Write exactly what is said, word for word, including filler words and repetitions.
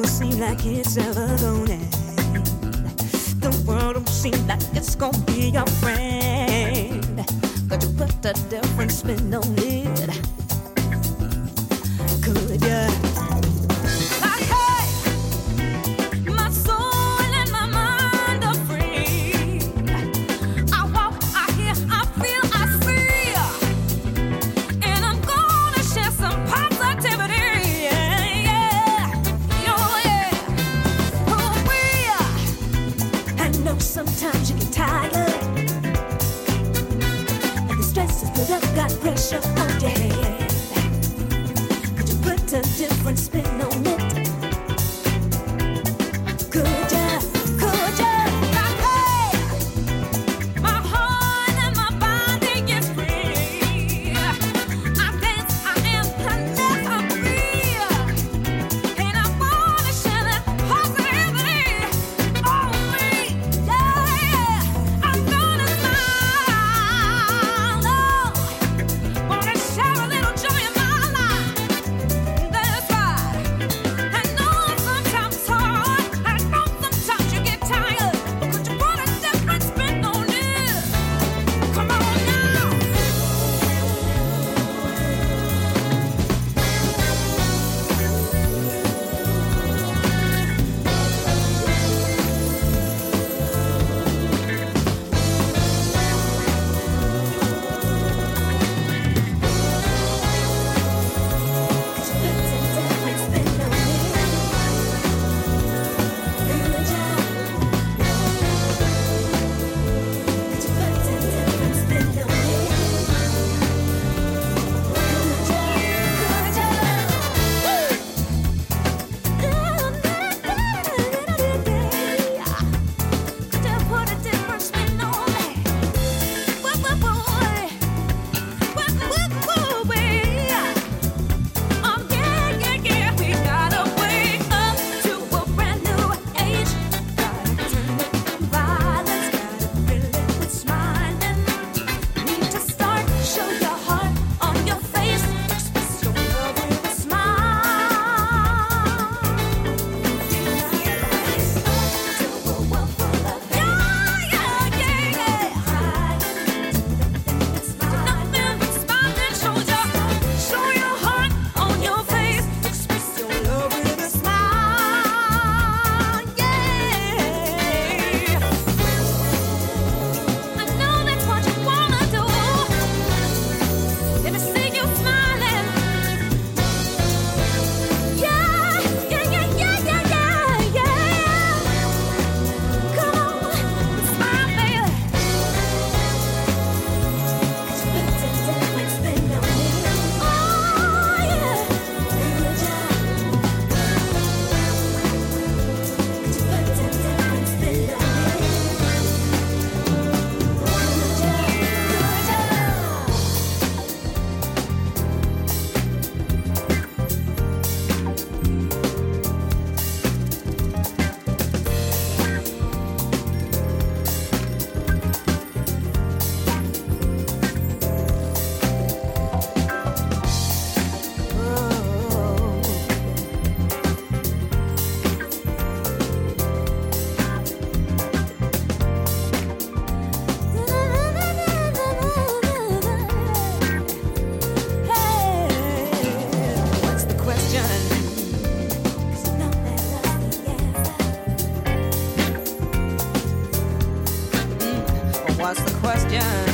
don't seem like it's ever gonna end. The world don't seem like it's gonna be your friend. Could you put a different spin on it? Could ya? Sometimes you get tired, and the stress is built up, got pressure on your head. Could you put a different spin on it? Could ya? Could ya? Like, hey, my heart and my body is free. I dance, I am, and yes, I'm free. And I wanna share that positivity on me. What's the question?